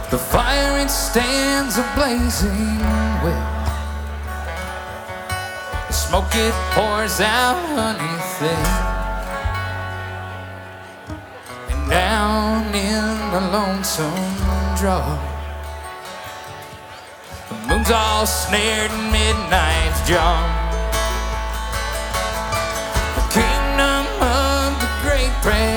The fire it stands a blazing wet. The smoke it pours out underneath it. And down in the lonesome draw, the moon's all snared in midnight's jaw. The kingdom of the great prayer